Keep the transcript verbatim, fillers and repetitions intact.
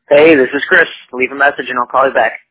Hey, this is Chris. Leave a message and I'll call you back.